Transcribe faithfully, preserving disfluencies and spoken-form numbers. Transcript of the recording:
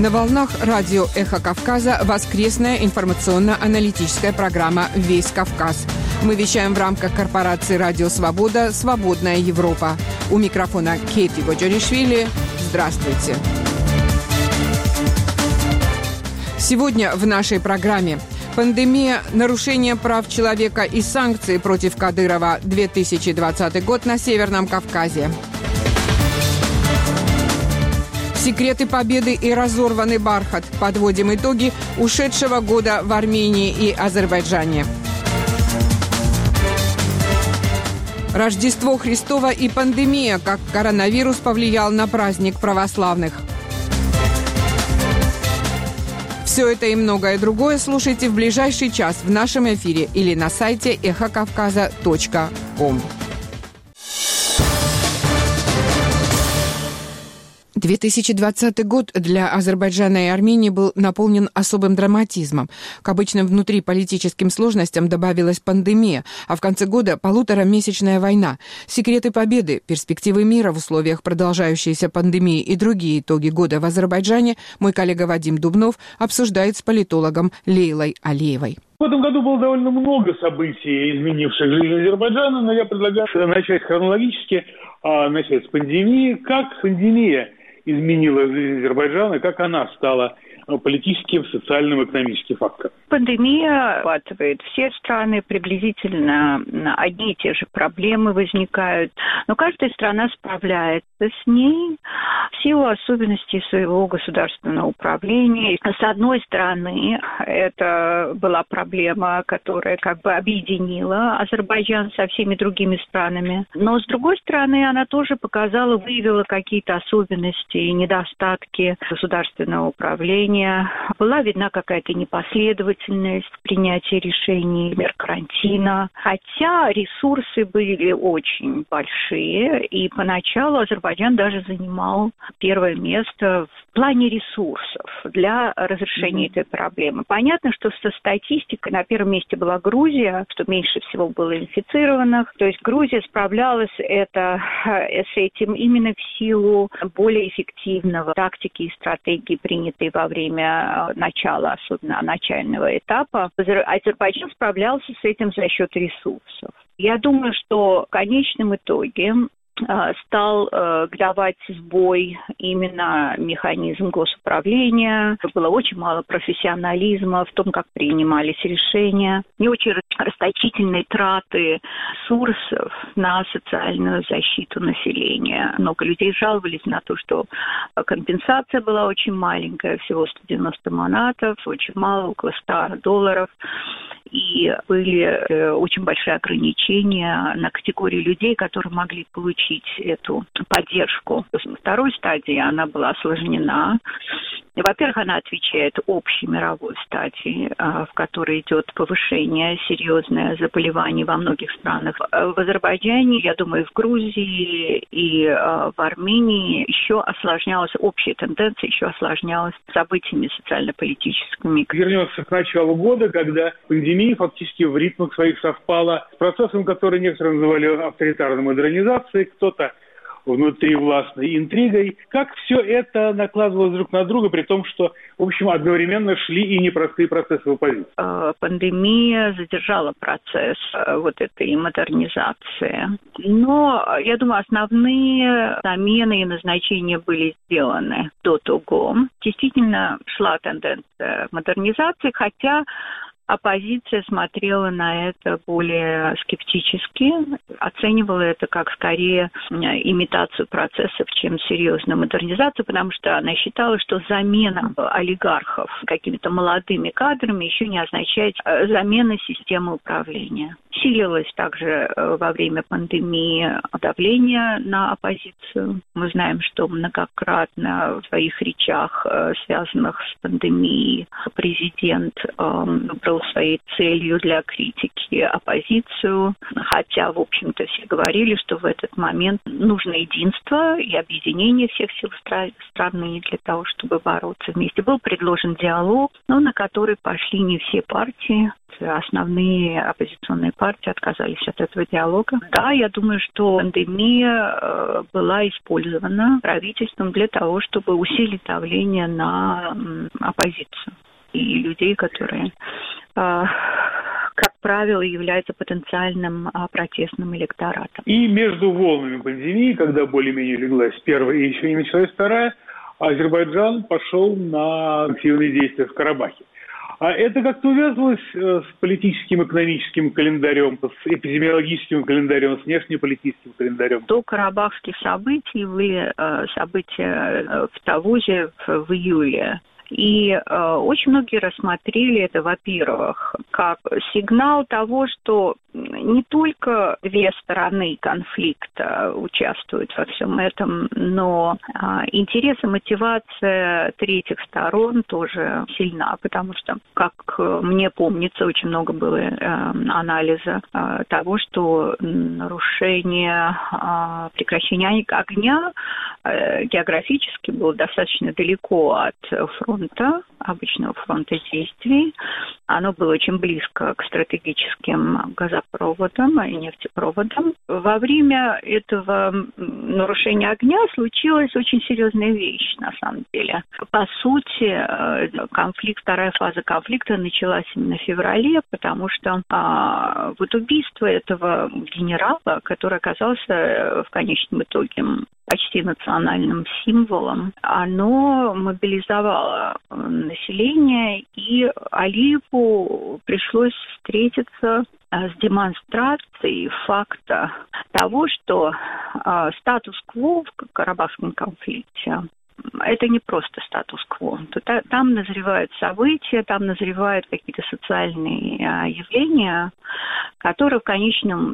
На волнах радио «Эхо Кавказа» воскресная информационно-аналитическая программа «Весь Кавказ». Мы вещаем в рамках корпорации «Радио Свобода. Свободная Европа». У микрофона Кейти Боджоришвили. Здравствуйте. Сегодня в нашей программе пандемия, нарушение прав человека и санкции против Кадырова, две тысячи двадцатый год на Северном Кавказе. Секреты победы и разорванный бархат. Подводим итоги ушедшего года в Армении и Азербайджане. Рождество Христово и пандемия. Как коронавирус повлиял на праздник православных. Все это и многое другое слушайте в ближайший час в нашем эфире или на сайте эхо кавказа точка ком. две тысячи двадцатый год для Азербайджана и Армении был наполнен особым драматизмом. К обычным внутриполитическим сложностям добавилась пандемия, а в конце года полуторамесячная война. Секреты победы, перспективы мира в условиях продолжающейся пандемии и другие итоги года в Азербайджане мой коллега Вадим Дубнов обсуждает с политологом Лейлой Алиевой. В этом году было довольно много событий, изменивших жизнь Азербайджана, но я предлагаю начать хронологически, начать с пандемии. Как пандемия изменила жизнь Азербайджана, как она стала политическим, социальным, экономическим фактором? Пандемия охватывает все страны, приблизительно одни и те же проблемы возникают, но каждая страна справляется с ней в силу особенностей своего государственного управления. С одной стороны, это была проблема, которая как бы объединила Азербайджан со всеми другими странами, но с другой стороны, она тоже показала, выявила какие-то особенности и недостатки государственного управления. Была видна какая-то непоследовательность в принятии решений, например, карантина. Хотя ресурсы были очень большие, и поначалу Азербайджан даже занимал первое место в плане ресурсов для разрешения mm-hmm. этой проблемы. Понятно, что со статистикой на первом месте была Грузия, что меньше всего было инфицированных. То есть Грузия справлялась это, с этим именно в силу более эффективного тактики и стратегии, принятой во время время начала, особенно начального этапа, Азербайджан справлялся с этим за счет ресурсов. Я думаю, что в конечном итоге стал э, давать сбой именно механизм госуправления. Было очень мало профессионализма в том, как принимались решения. Не очень расточительные траты ресурсов на социальную защиту населения. Много людей жаловались на то, что компенсация была очень маленькая, всего сто девяносто манатов, очень мало, около ста долларов. И были э, очень большие ограничения на категории людей, которые могли получить эту поддержку. На второй стадии она была осложнена. Во-первых, она отвечает общей мировой стадии, в которой идет повышение серьезное заболеваний во многих странах. В Азербайджане, я думаю, в Грузии и в Армении еще осложнялась общая тенденция, еще осложнялась событиями социально-политическими. Вернемся к началу года, когда пандемия фактически в ритмах своих совпала с процессом, который некоторые называли авторитарной модернизацией, кто-то внутривластной интригой. Как все это накладывалось друг на друга, при том, что, в общем, одновременно шли и непростые процессы в оппозиции? Пандемия задержала процесс вот этой модернизации. Но, я думаю, основные замены и назначения были сделаны до того. Действительно шла тенденция модернизации, хотя оппозиция смотрела на это более скептически, оценивала это как скорее имитацию процессов, чем серьезную модернизацию, потому что она считала, что замена олигархов какими-то молодыми кадрами еще не означает замены системы управления. Усилилось также во время пандемии давление на оппозицию. Мы знаем, что многократно в своих речах, связанных с пандемией, президент выбрал выбрал своей целью для критики оппозицию, хотя, в общем-то, все говорили, что в этот момент нужно единство и объединение всех сил страны для того, чтобы бороться вместе. Был предложен диалог, но на который пошли не все партии. Основные оппозиционные партии отказались от этого диалога. Да, я думаю, что пандемия была использована правительством для того, чтобы усилить давление на оппозицию и людей, которые, как правило, являются потенциальным протестным электоратом. И между волнами пандемии, когда более-менее леглась первая и еще не началась вторая, Азербайджан пошел на активные действия в Карабахе. А это как-то увязывалось с политическим, экономическим календарем, с эпидемиологическим календарем, с внешнеполитическим календарем? До карабахских событий были события в Тавузе в июле. И э, очень многие рассмотрели это, во-первых, как сигнал того, что не только две стороны конфликта участвуют во всем этом, но э, интерес и мотивация третьих сторон тоже сильна, потому что, как мне помнится, очень много было э, анализа э, того, что нарушение э, прекращения огня э, географически было достаточно далеко от фронта, обычного фронта действий. Оно было очень близко к стратегическим газопроводам и нефтепроводам. Во время этого нарушения огня случилась очень серьезная вещь, на самом деле. По сути, конфликт, вторая фаза конфликта началась именно в феврале, потому что а, вот убийство этого генерала, который оказался в конечном итоге почти национальным символом, оно мобилизовало население, и Алиеву пришлось встретиться с демонстрацией факта того, что э, статус-кво в Карабахском конфликте это не просто статус-кво. Там назревают события, там назревают какие-то социальные явления, которые в конечном